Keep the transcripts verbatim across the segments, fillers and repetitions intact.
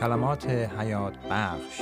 کلمات حیات بخش.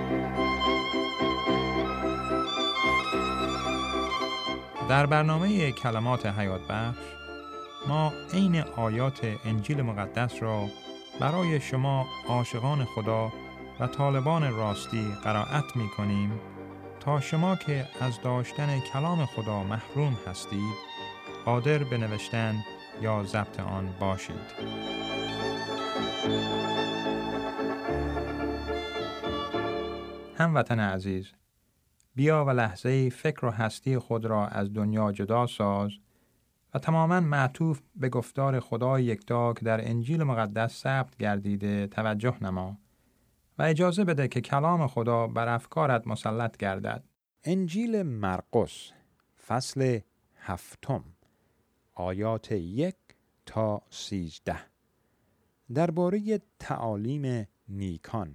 در برنامه کلمات حیات بخش ما عین آیات انجیل مقدس را برای شما عاشقان خدا و طالبان راستی قرائت می کنیم تا شما که از داشتن کلام خدا محروم هستید قادر به نوشتن یا ضبط آن باشید. هموطن عزیز، بیا و لحظه فکر و هستی خود را از دنیا جدا ساز و تماما معطوف به گفتار خدای یکتا که در انجیل مقدس ثبت گردیده توجه نما و اجازه بده که کلام خدا بر افکارت مسلط گردد. انجیل مرقس فصل هفتم آیات یک تا سیزده درباره تعالیم نیکان.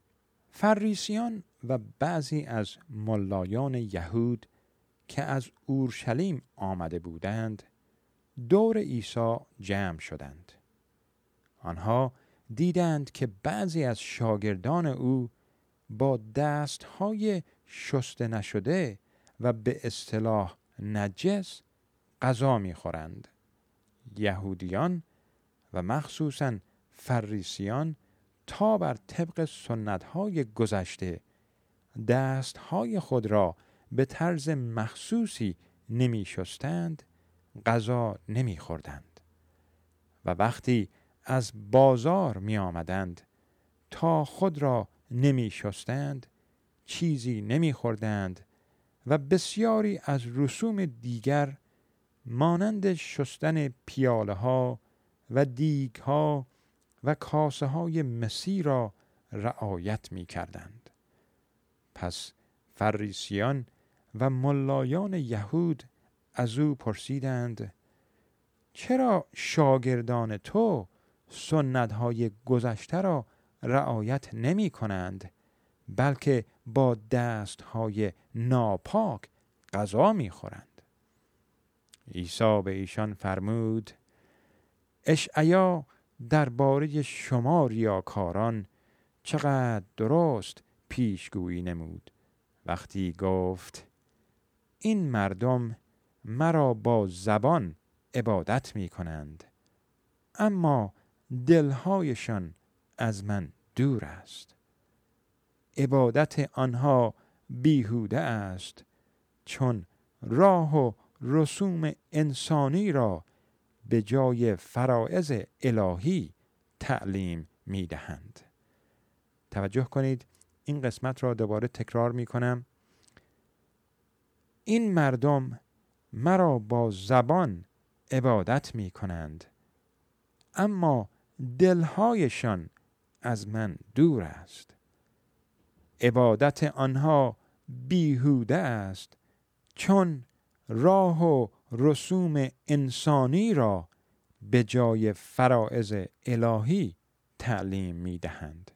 فریسیان و بعضی از ملایان یهود که از اورشلیم آمده بودند دور عیسی جمع شدند. آنها دیدند که بعضی از شاگردان او با دستهای شسته نشده و به اصطلاح نجس غذا می‌خورند. یهودیان و مخصوصاً فریسیان تا بر طبق سنت‌های گذشته دست‌های خود را به طرز مخصوصی نمی شستند، غذا نمی خوردند و وقتی از بازار می آمدند تا خود را نمی شستند، چیزی نمی خوردند و بسیاری از رسوم دیگر مانند شستن پیاله ها و دیگ ها و کاسه های مسی را رعایت می کردند. پس فریسیان و ملایان یهود از او پرسیدند: چرا شاگردان تو سنت های گذشته را رعایت نمی کنند بلکه با دست های ناپاک غذا می خورند؟ عیسی به ایشان فرمود: اشعیا درباره شما ریاکاران چقدر درست پیشگویی نمود وقتی گفت: این مردم مرا با زبان عبادت می کنند اما دلهایشان از من دور است. عبادت آنها بیهوده است چون راه و رسوم انسانی را به جای فرایض الهی تعلیم می دهند. توجه کنید، این قسمت را دوباره تکرار می کنم. این مردم مرا با زبان عبادت می کنند اما دلهایشان از من دور است. عبادت آنها بیهوده است چون راه و رسوم انسانی را به جای فرایض الهی تعلیم می دهند.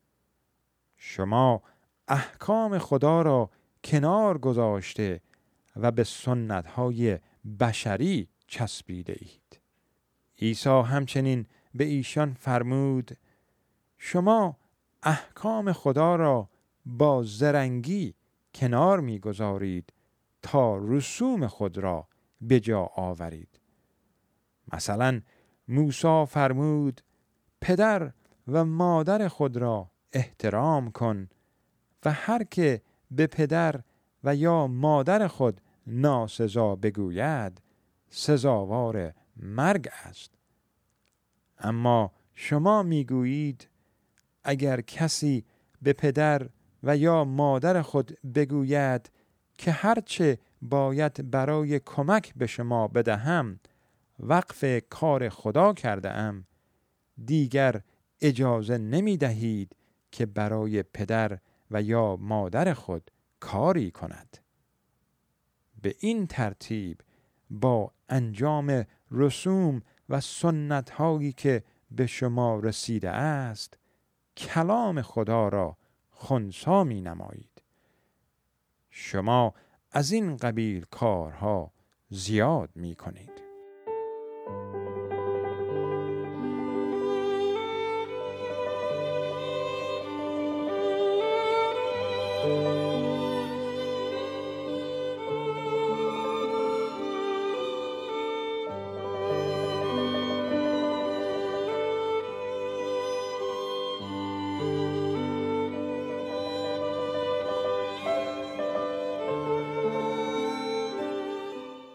شما احکام خدا را کنار گذاشته و به سنت‌های بشری چسبیده اید. عیسی همچنین به ایشان فرمود: شما احکام خدا را با زرنگی کنار می‌گذارید تا رسوم خود را به جا آورید. مثلا موسی فرمود: پدر و مادر خود را احترام کن و هر که به پدر و یا مادر خود ناسزا بگوید سزاوار مرگ است. اما شما میگویید اگر کسی به پدر و یا مادر خود بگوید که هرچه باید برای کمک به شما بدهم وقف کار خدا کرده ام، دیگر اجازه نمی دهید که برای پدر و یا مادر خود کاری کند. به این ترتیب با انجام رسوم و سنت هایی که به شما رسیده است کلام خدا را خنثی می نمایید. شما از این قبیل کارها زیاد می کنید.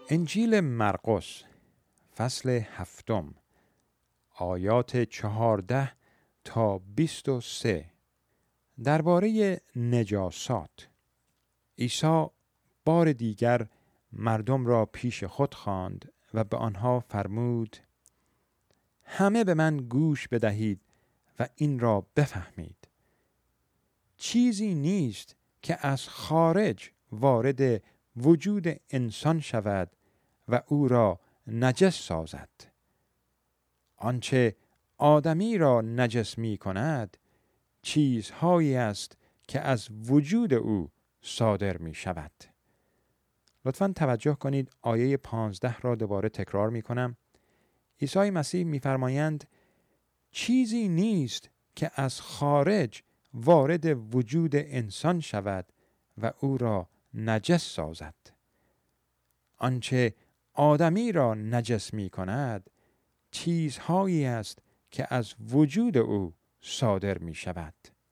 انجیل مرقس فصل هفتم آیات چهارده تا بیست و سه درباره نجاسات. عیسی بار دیگر مردم را پیش خود خواند و به آنها فرمود: همه به من گوش بدهید و این را بفهمید. چیزی نیست که از خارج وارد وجود انسان شود و او را نجس سازد. آنچه آدمی را نجس می کند چیزهایی است که از وجود او صادر می شود. لطفاً توجه کنید، آیه پانزده را دوباره تکرار می کنم. عیسی مسیح می فرمایند چیزی نیست که از خارج وارد وجود انسان شود و او را نجس سازد. آنچه آدمی را نجس می کند چیزهایی است که از وجود او صادر می شود.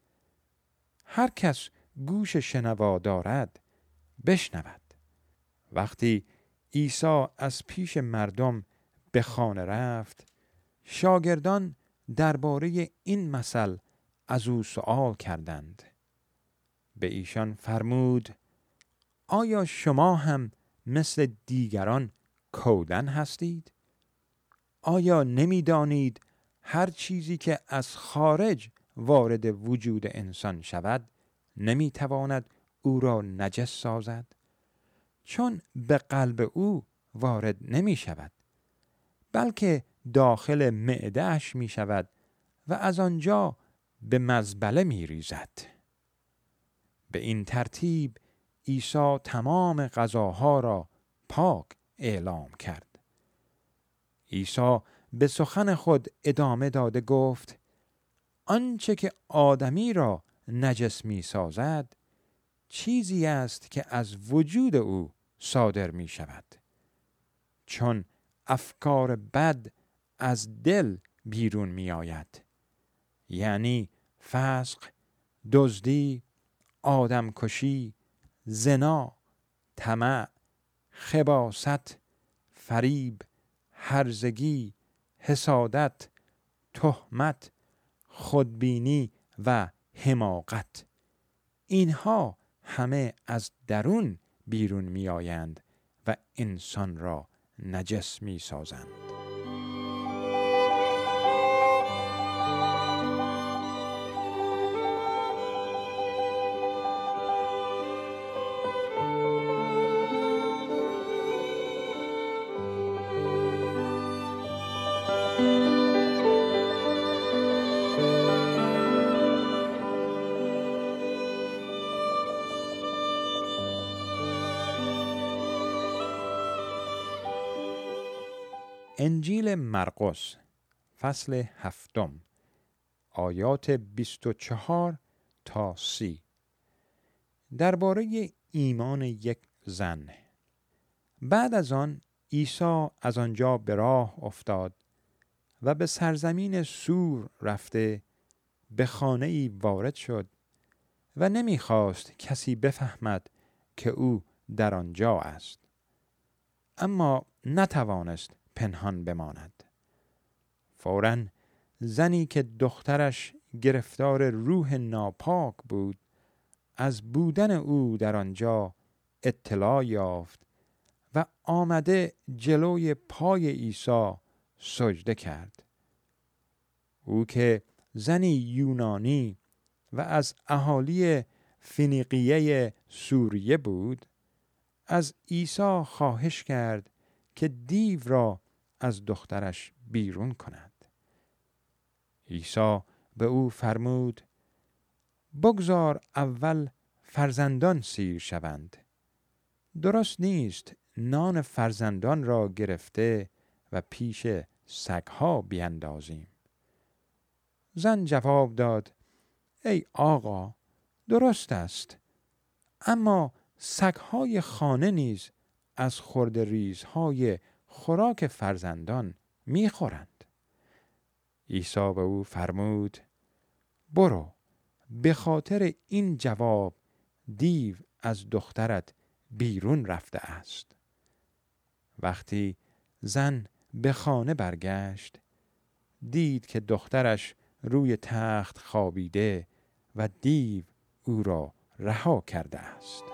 هر کس گوش شنوا دارد بشنود. وقتی عیسی از پیش مردم به خانه رفت، شاگردان درباره این مثل از او سؤال کردند. به ایشان فرمود: آیا شما هم مثل دیگران کودن هستید؟ آیا نمی دانید هر چیزی که از خارج وارد وجود انسان شود نمی تواند او را نجس سازد؟ چون به قلب او وارد نمی شود، بلکه داخل معده‌اش می شود و از آنجا به مزبله می ریزد. به این ترتیب عیسی تمام غذاها را پاک اعلام کرد. عیسی به سخن خود ادامه داده گفت: آنچه که آدمی را نجس می سازد چیزی است که از وجود او صادر می شود. چون افکار بد از دل بیرون می آید، یعنی فسق، دزدی، آدمکشی، زنا، طمع، خباثت، فریب، هرزگی، حسادت، تهمت، خودبینی و حماقت. اینها همه از درون بیرون می آیند و انسان را نجس می سازند. انجیل مرقس فصل هفتم آیات بیست و چهار تا سی درباره ایمان یک زن. بعد از آن عیسی از آنجا به راه افتاد و به سرزمین سور رفته به خانه‌ای وارد شد و نمی‌خواست کسی بفهمد که او در آنجا است، اما نتوانست پنهان بماند. فوراً زنی که دخترش گرفتار روح ناپاک بود از بودن او در آنجا اطلاع یافت و آمده جلوی پای عیسی سجده کرد. او که زنی یونانی و از اهالی فنیقیه سوریه بود، از عیسی خواهش کرد که دیو را از دخترش بیرون کند. عیسی به او فرمود: بگذار اول فرزندان سیر شوند. درست نیست نان فرزندان را گرفته و پیش سگها بیندازیم. زن جواب داد: ای آقا، درست است، اما سگهای خانه نیز از خردریزهای خوراک فرزندان میخورند. عیسی به او فرمود: برو، به خاطر این جواب دیو از دخترت بیرون رفته است. وقتی زن به خانه برگشت، دید که دخترش روی تخت خوابیده و دیو او را رها کرده است.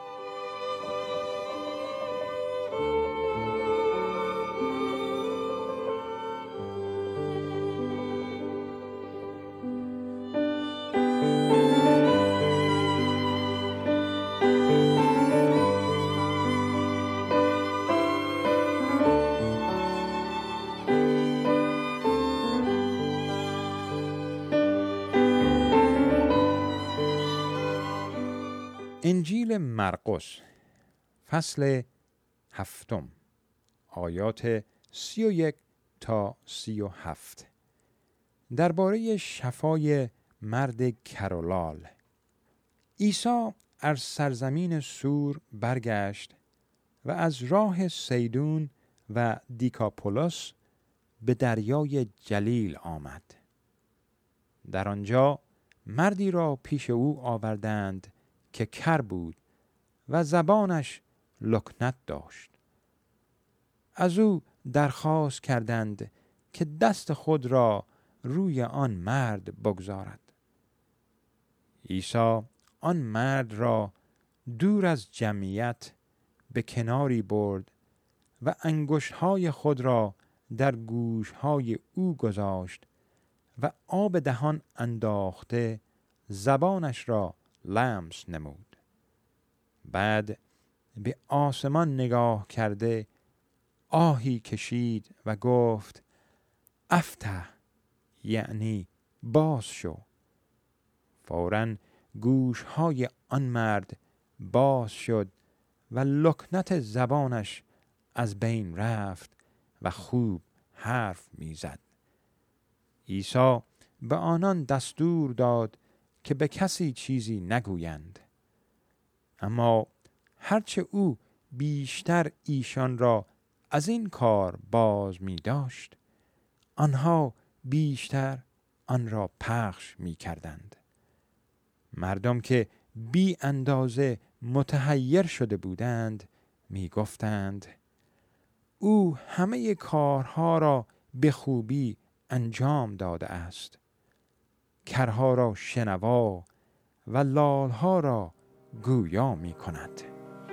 انجیل مرقس فصل هفتم آیات سی و یک تا سی و هفت درباره شفای مرد کرولال. عیسی از سرزمین سور برگشت و از راه سیدون و دیکاپولوس به دریای جلیل آمد. در آنجا مردی را پیش او آوردند که کر بود و زبانش لکنت داشت. از او درخواست کردند که دست خود را روی آن مرد بگذارد. عیسی آن مرد را دور از جمعیت به کناری برد و انگشت‌های خود را در گوش‌های او گذاشت و آب دهان انداخته زبانش را لمس نمود. بعد به آسمان نگاه کرده آهی کشید و گفت افتح، یعنی باز شو. فوراً گوش‌های آن مرد باز شد و لکنت زبانش از بین رفت و خوب حرف می‌زد. عیسی به آنان دستور داد که به کسی چیزی نگویند. اما هرچه او بیشتر ایشان را از این کار باز می داشت، آنها بیشتر آن را پخش می کردند. مردم که بی اندازه متحیر شده بودند می گفتند او همه کارها را به خوبی انجام داده است. کرها را شنوا و لالها را گویا می کند.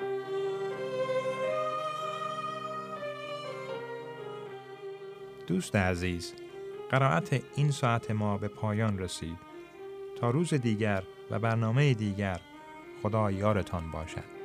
دوست عزیز، قرائت این ساعت ما به پایان رسید. تا روز دیگر و برنامه دیگر، خدا یارتان باشد.